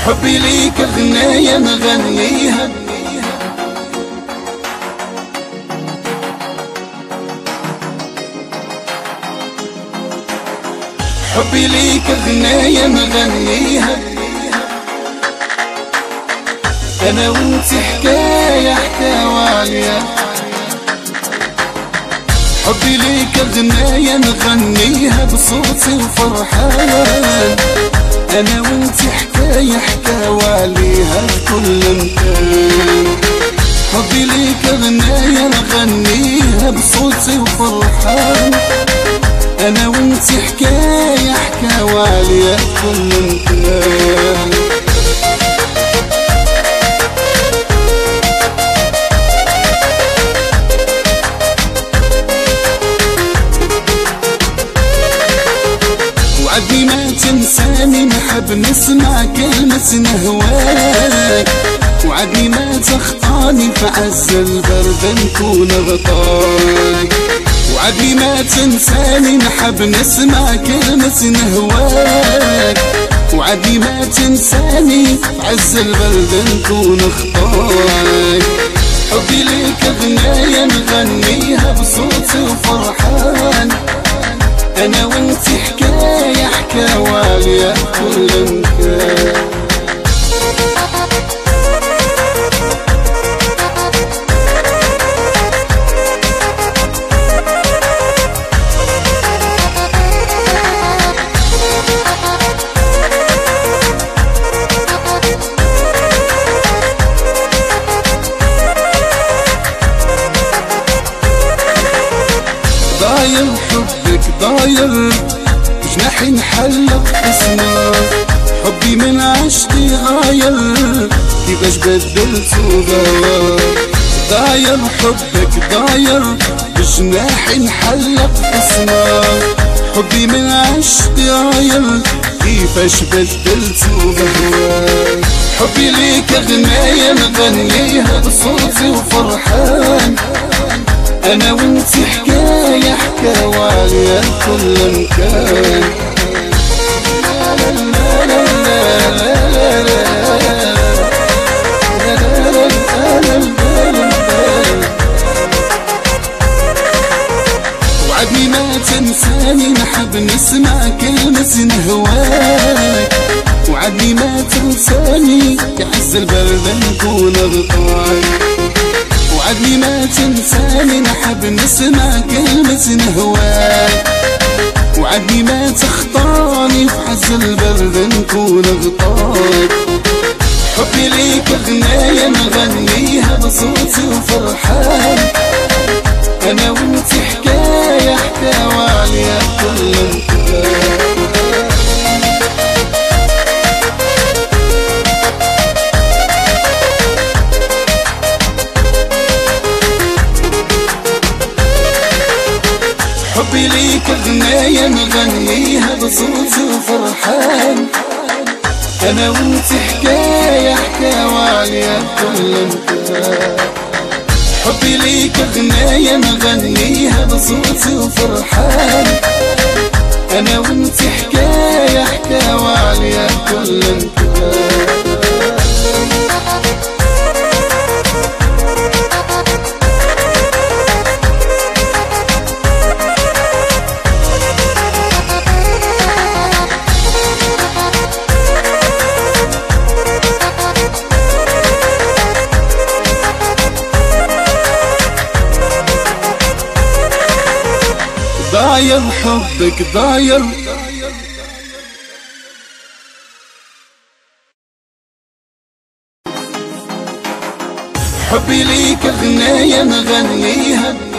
حبي ليك أغنية نغنيها، حبي ليك أغنية نغنيها، أنا وانت حكاية حكاوالية. حبي ليك أغنية نغنيها بصوتي وفرحان، أنا وانت حكاية حكاواليها بكل مكان. حبي ليك أغنية نغنيها بصوتي وفرحان، أنا وانت حكاية حكاواليها بكل مكان. وعدني ما تنساني، نحب نسمع كلمة نهواك. وعدني ما تخطاني في عز البرد نكون غطاك. وعدني ما تنساني، نحب نسمع كلمة نهواك. وعدني ما تنساني في عز البرد نكون خطاك. حبي ليك أغنية نغنيها بصوتي وفرحان، أنا وانت حكاية حكاوالية كل مكان. ضاير حبك ضاير، جناحي انحلق اسمك. حبي من عشقي غاير، كيفاش بدلت وغير. ضاير حبك ضاير، جناحي انحلق اسمك. حبي من عشقي غاير، كيفاش بدلت وغير. حبي ليك أغنية نغنيها بصوتي وفرحان، أنا وانت حكاية حكاوالية كل مكان. وعدني ما تنساني، نحب نسمع كلمة نهواك. وعدني ما تنساني، يعز البرد نكون غطاك. وعدني ما تنساني، نحب نسمع كلمة نهواك. وعدني ما تخطاني في عز البرد نكون غطاك. حبي ليك أغنية نغنيها بصوتي وفرحان، أنا وانت حكاية حكاوالية كل مكان. حبي ليك أغنية نغنيها بصوتي وفرحان، أنا وانت حكاية حكاوالية كل مكان. حبي ليك أغنية نغنيها بصوتي وفرحان، أنا وانت حكاية حكاوالية كل مكان. ضاير حبك ضاير، حبي ليك أغنية نغنيها